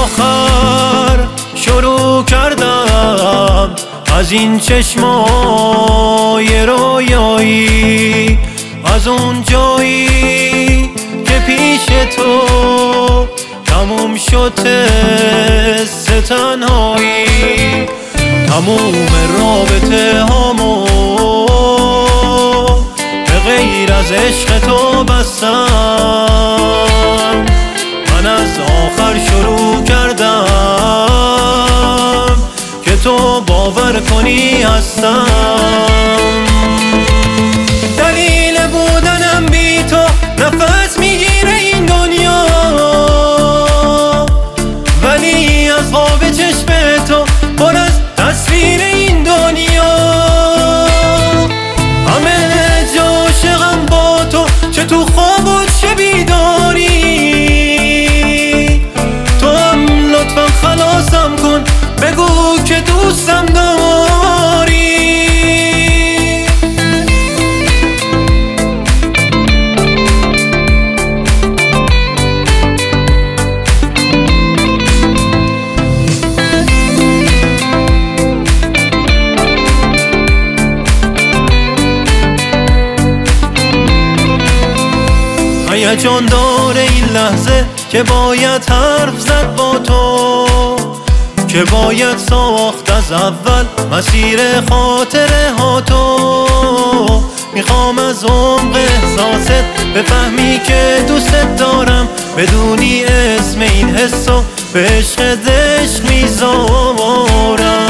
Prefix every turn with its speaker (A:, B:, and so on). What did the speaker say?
A: آخر شروع کردم از این چشمای رویایی، از اون جایی که پیش تو تموم شد تست تنهایی. تموم رابطه هامو به غیر از عشق تو بستم. من از آخر شروع کردم که تو باور کنی هستم. دلیل بودنم بی تو نفس میگیره این دنیا، ولی از خواب چشم تو پر از تصویر این دنیا. همه جا عاشقم با تو، چه تو خواب و چه بیداری. تو هم لطفا خلاصم کن، بگو که دوستم داری. هیجان داره این لحظه که باید حرف زد با تو، که باید ساخت از اول مسیر خاطره ها تو. میخوام از عمق احساست بفهمی که دوستت دارم، بدونی اسم این حسو به عشق میذارم.